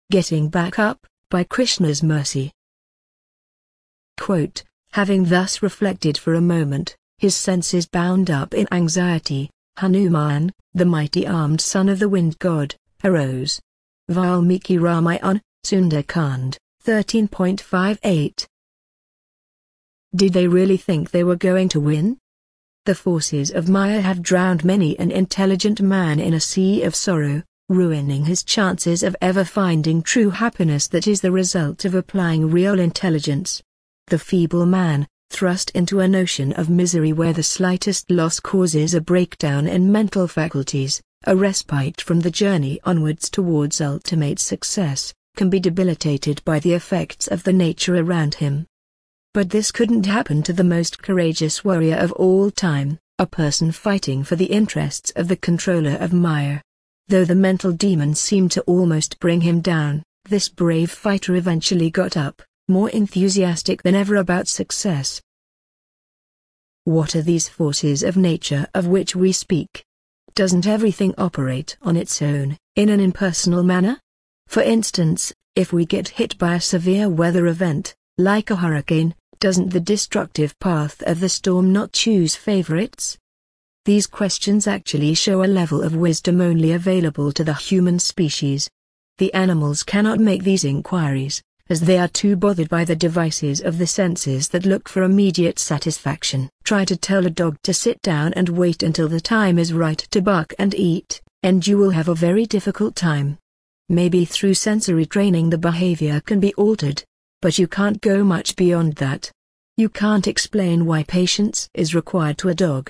Getting Back Up, by Krishna's Mercy. Quote, having thus reflected for a moment, his senses bound up in anxiety, Hanuman, the mighty armed son of the wind god, arose. Valmiki Ramayana, Sundarkand, 13.58. Did they really think they were going to win? The forces of Maya have drowned many an intelligent man in a sea of sorrow, ruining his chances of ever finding true happiness that is the result of applying real intelligence. The feeble man, thrust into an ocean of misery where the slightest loss causes a breakdown in mental faculties, a respite from the journey onwards towards ultimate success, can be debilitated by the effects of the nature around him. But this couldn't happen to the most courageous warrior of all time, a person fighting for the interests of the controller of Maya. Though the mental demons seemed to almost bring him down, this brave fighter eventually got up, more enthusiastic than ever about success. What are these forces of nature of which we speak? Doesn't everything operate on its own, in an impersonal manner? For instance, if we get hit by a severe weather event, like a hurricane, doesn't the destructive path of the storm not choose favorites? These questions actually show a level of wisdom only available to the human species. The animals cannot make these inquiries, as they are too bothered by the devices of the senses that look for immediate satisfaction. Try to tell a dog to sit down and wait until the time is right to bark and eat, and you will have a very difficult time. Maybe through sensory training the behavior can be altered, but you can't go much beyond that. You can't explain why patience is required to a dog.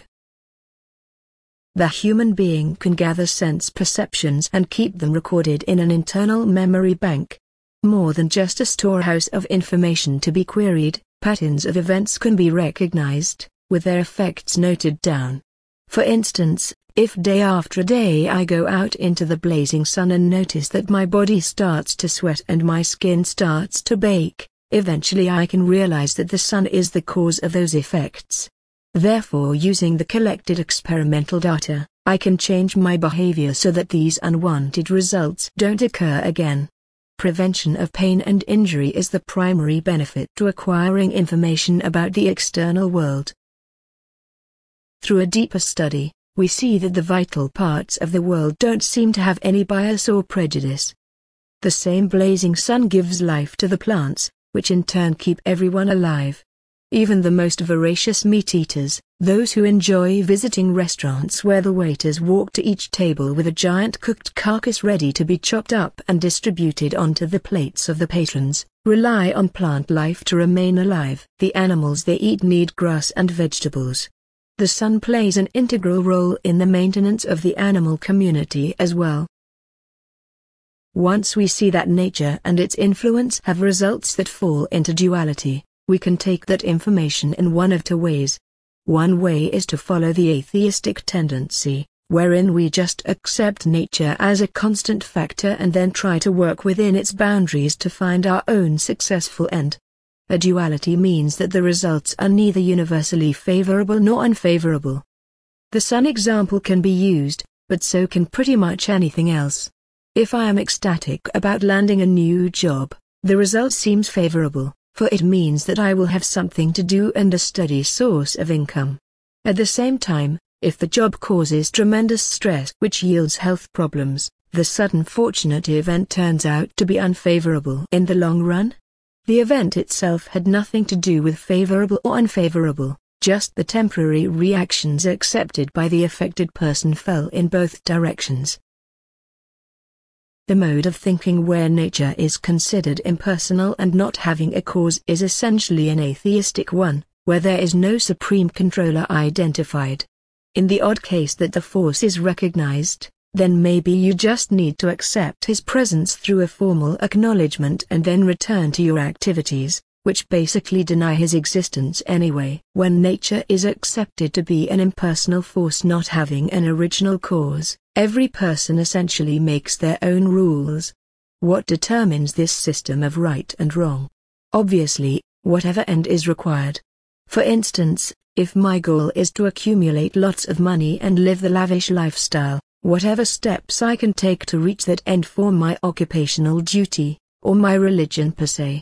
The human being can gather sense perceptions and keep them recorded in an internal memory bank. More than just a storehouse of information to be queried, patterns of events can be recognized, with their effects noted down. For instance, if day after day I go out into the blazing sun and notice that my body starts to sweat and my skin starts to bake, eventually I can realize that the sun is the cause of those effects. Therefore, using the collected experimental data, I can change my behavior so that these unwanted results don't occur again. Prevention of pain and injury is the primary benefit to acquiring information about the external world. Through a deeper study, we see that the vital parts of the world don't seem to have any bias or prejudice. The same blazing sun gives life to the plants, which in turn keep everyone alive. Even the most voracious meat-eaters, those who enjoy visiting restaurants where the waiters walk to each table with a giant cooked carcass ready to be chopped up and distributed onto the plates of the patrons, rely on plant life to remain alive. The animals they eat need grass and vegetables. The sun plays an integral role in the maintenance of the animal community as well. Once we see that nature and its influence have results that fall into duality, we can take that information in one of two ways. One way is to follow the atheistic tendency, wherein we just accept nature as a constant factor and then try to work within its boundaries to find our own successful end. A duality means that the results are neither universally favorable nor unfavorable. The sun example can be used, but so can pretty much anything else. If I am ecstatic about landing a new job, the result seems favorable, for it means that I will have something to do and a steady source of income. At the same time, if the job causes tremendous stress which yields health problems, the sudden fortunate event turns out to be unfavorable in the long run. The event itself had nothing to do with favorable or unfavorable, just the temporary reactions accepted by the affected person fell in both directions. The mode of thinking where nature is considered impersonal and not having a cause is essentially an atheistic one, where there is no supreme controller identified. In the odd case that the force is recognized, then maybe you just need to accept his presence through a formal acknowledgement and then return to your activities, which basically deny his existence anyway. When nature is accepted to be an impersonal force not having an original cause, every person essentially makes their own rules. What determines this system of right and wrong? Obviously, whatever end is required. For instance, if my goal is to accumulate lots of money and live the lavish lifestyle, Whatever steps I can take to reach that end form my occupational duty, or my religion per se.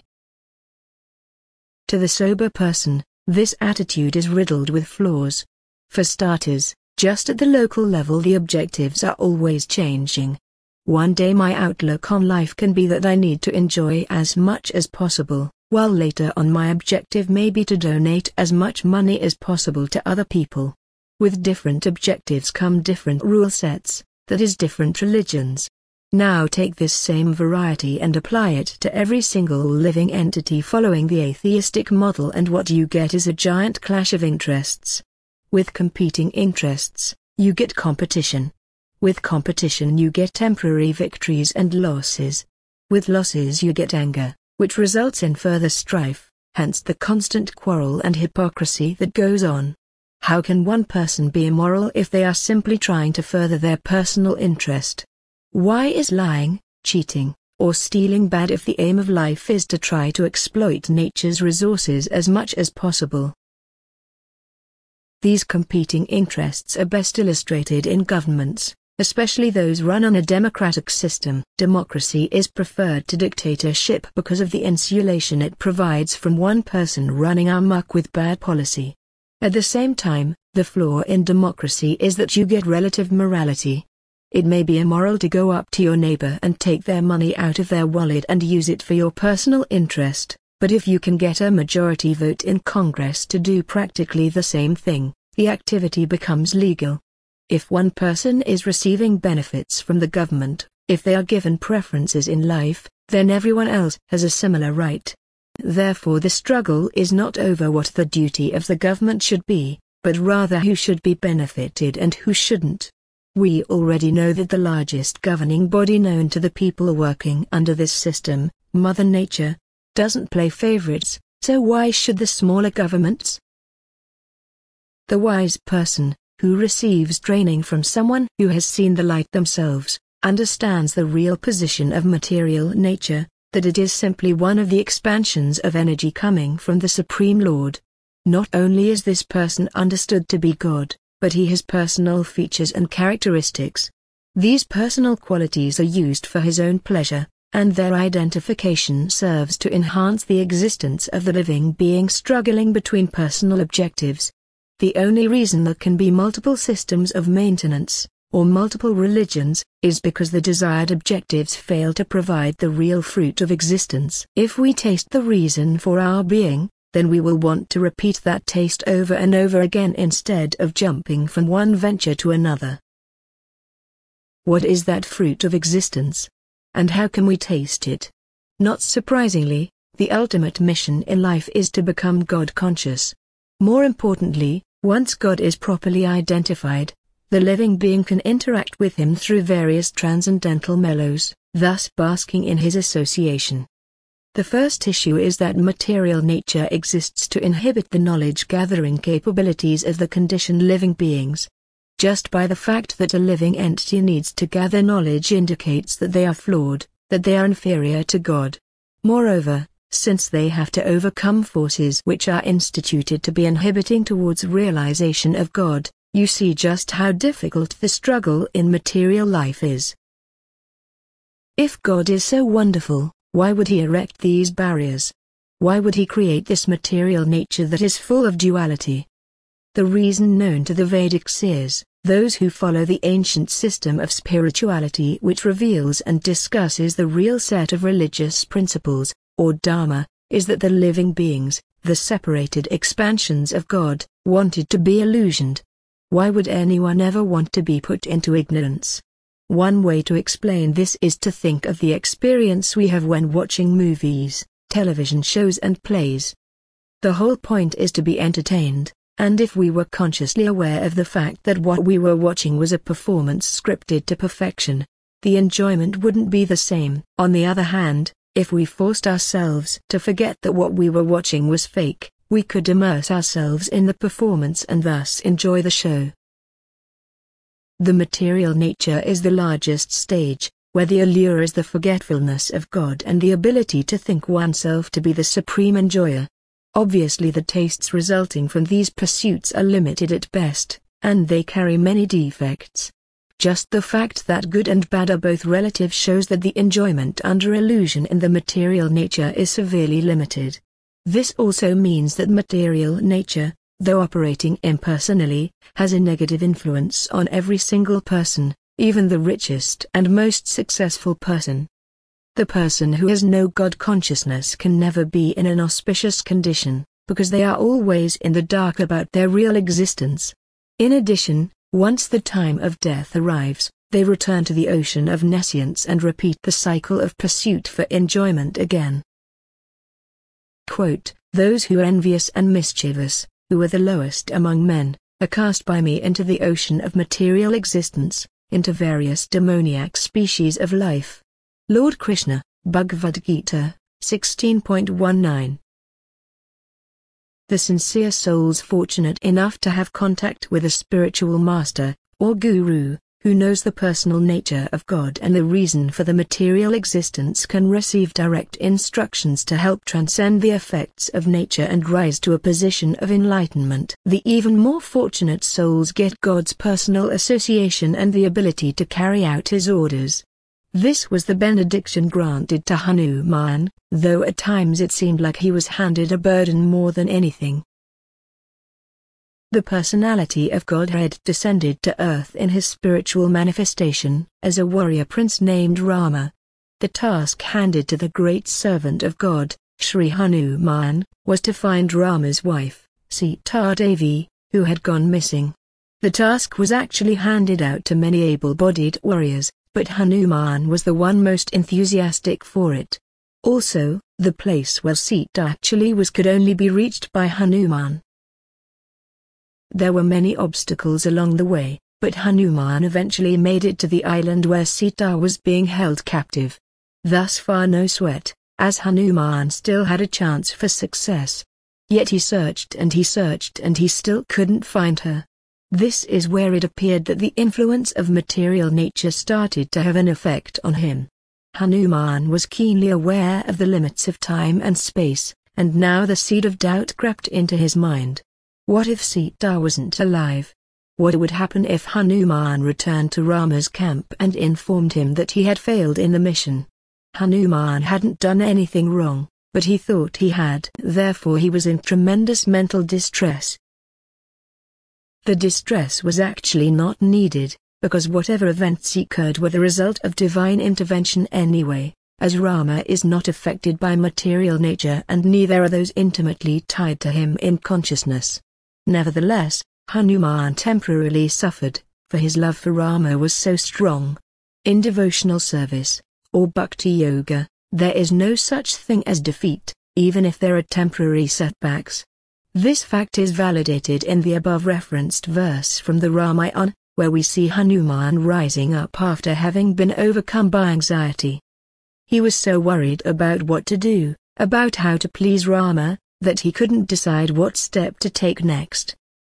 To the sober person, this attitude is riddled with flaws. For starters, just at the local level the objectives are always changing. One day my outlook on life can be that I need to enjoy as much as possible, while later on my objective may be to donate as much money as possible to other people. With different objectives come different rule sets, that is different religions. Now take this same variety and apply it to every single living entity following the atheistic model, and what you get is a giant clash of interests. With competing interests, you get competition. With competition you get temporary victories and losses. With losses you get anger, which results in further strife, hence the constant quarrel and hypocrisy that goes on. How can one person be immoral if they are simply trying to further their personal interest? Why is lying, cheating, or stealing bad if the aim of life is to try to exploit nature's resources as much as possible? These competing interests are best illustrated in governments, especially those run on a democratic system. Democracy is preferred to dictatorship because of the insulation it provides from one person running amok with bad policy. At the same time, the flaw in democracy is that you get relative morality. It may be immoral to go up to your neighbor and take their money out of their wallet and use it for your personal interest, but if you can get a majority vote in Congress to do practically the same thing, the activity becomes legal. If one person is receiving benefits from the government, if they are given preferences in life, then everyone else has a similar right. Therefore the struggle is not over what the duty of the government should be, but rather who should be benefited and who shouldn't. We already know that the largest governing body known to the people working under this system, Mother Nature, doesn't play favorites, so why should the smaller governments? The wise person, who receives training from someone who has seen the light themselves, understands the real position of material nature, that it is simply one of the expansions of energy coming from the Supreme Lord. Not only is this person understood to be God, but he has personal features and characteristics. These personal qualities are used for his own pleasure, and their identification serves to enhance the existence of the living being struggling between personal objectives. The only reason there can be multiple systems of maintenance, or multiple religions, is because the desired objectives fail to provide the real fruit of existence. If we taste the reason for our being, then we will want to repeat that taste over and over again instead of jumping from one venture to another. What is that fruit of existence? And how can we taste it? Not surprisingly, the ultimate mission in life is to become God-conscious. More importantly, once God is properly identified, the living being can interact with him through various transcendental mellows, thus basking in his association. The first issue is that material nature exists to inhibit the knowledge-gathering capabilities of the conditioned living beings. Just by the fact that a living entity needs to gather knowledge indicates that they are flawed, that they are inferior to God. Moreover, since they have to overcome forces which are instituted to be inhibiting towards realization of God, you see just how difficult the struggle in material life is. If God is so wonderful, why would he erect these barriers? Why would he create this material nature that is full of duality? The reason known to the Vedic seers, those who follow the ancient system of spirituality which reveals and discusses the real set of religious principles, or Dharma, is that the living beings, the separated expansions of God, wanted to be illusioned. Why would anyone ever want to be put into ignorance? One way to explain this is to think of the experience we have when watching movies, television shows and plays. The whole point is to be entertained, and if we were consciously aware of the fact that what we were watching was a performance scripted to perfection, the enjoyment wouldn't be the same. On the other hand, if we forced ourselves to forget that what we were watching was fake, we could immerse ourselves in the performance and thus enjoy the show. The material nature is the largest stage, where the allure is the forgetfulness of God and the ability to think oneself to be the supreme enjoyer. Obviously the tastes resulting from these pursuits are limited at best, and they carry many defects. Just the fact that good and bad are both relative shows that the enjoyment under illusion in the material nature is severely limited. This also means that material nature, though operating impersonally, has a negative influence on every single person, even the richest and most successful person. The person who has no God consciousness can never be in an auspicious condition, because they are always in the dark about their real existence. In addition, once the time of death arrives, they return to the ocean of nescience and repeat the cycle of pursuit for enjoyment again. Quote, "Those who are envious and mischievous, who are the lowest among men, are cast by me into the ocean of material existence, into various demoniac species of life." Lord Krishna, Bhagavad Gita, 16.19. The sincere souls fortunate enough to have contact with a spiritual master, or guru, who knows the personal nature of God and the reason for the material existence can receive direct instructions to help transcend the effects of nature and rise to a position of enlightenment. The even more fortunate souls get God's personal association and the ability to carry out his orders. This was the benediction granted to Hanuman, though at times it seemed like he was handed a burden more than anything. The personality of Godhead descended to earth in his spiritual manifestation, as a warrior prince named Rama. The task handed to the great servant of God, Sri Hanuman, was to find Rama's wife, Sita Devi, who had gone missing. The task was actually handed out to many able-bodied warriors, but Hanuman was the one most enthusiastic for it. Also, the place where Sita actually was could only be reached by Hanuman. There were many obstacles along the way, but Hanuman eventually made it to the island where Sita was being held captive. Thus far no sweat, as Hanuman still had a chance for success. Yet he searched and he searched and he still couldn't find her. This is where it appeared that the influence of material nature started to have an effect on him. Hanuman was keenly aware of the limits of time and space, and now the seed of doubt crept into his mind. What if Sita wasn't alive? What would happen if Hanuman returned to Rama's camp and informed him that he had failed in the mission? Hanuman hadn't done anything wrong, but he thought he had. Therefore he was in tremendous mental distress. The distress was actually not needed, because whatever events occurred were the result of divine intervention anyway, as Rama is not affected by material nature and neither are those intimately tied to him in consciousness. Nevertheless, Hanuman temporarily suffered, for his love for Rama was so strong. In devotional service, or bhakti yoga, there is no such thing as defeat, even if there are temporary setbacks. This fact is validated in the above referenced verse from the Ramayana, where we see Hanuman rising up after having been overcome by anxiety. He was so worried about what to do, about how to please Rama, that he couldn't decide what step to take next.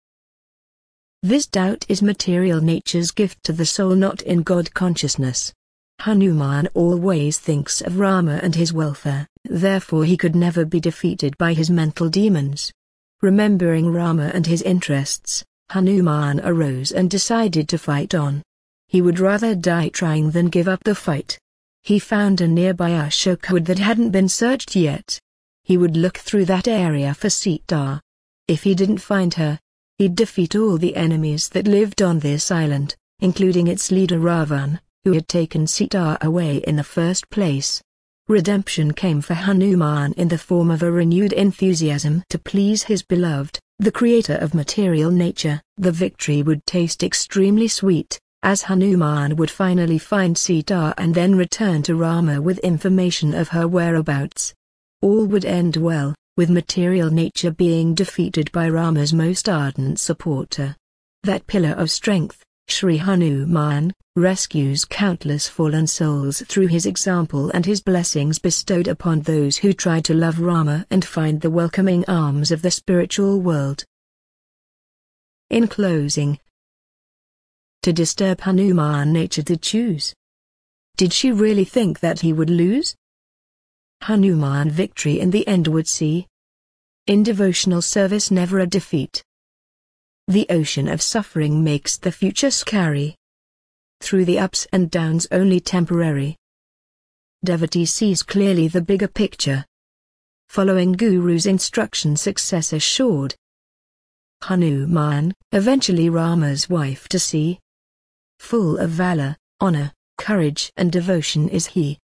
This doubt is material nature's gift to the soul, not in God consciousness. Hanuman always thinks of Rama and his welfare, therefore he could never be defeated by his mental demons. Remembering Rama and his interests, Hanuman arose and decided to fight on. He would rather die trying than give up the fight. He found a nearby Ashoka wood that hadn't been searched yet. He would look through that area for Sita. If he didn't find her, he'd defeat all the enemies that lived on this island, including its leader Ravan, who had taken Sita away in the first place. Redemption came for Hanuman in the form of a renewed enthusiasm to please his beloved, the creator of material nature. The victory would taste extremely sweet, as Hanuman would finally find Sita and then return to Rama with information of her whereabouts. All would end well, with material nature being defeated by Rama's most ardent supporter. That pillar of strength, Sri Hanuman, rescues countless fallen souls through his example and his blessings bestowed upon those who try to love Rama and find the welcoming arms of the spiritual world. In closing, to disturb Hanuman nature to choose. Did she really think that he would lose? Hanuman victory in the end would see. In devotional service never a defeat. The ocean of suffering makes the future scary. through the ups and downs only temporary. Devotee sees clearly the bigger picture. Following Guru's instruction, success assured. Hanuman, eventually Rama's wife to see. Full of valor, honor, courage and devotion is he.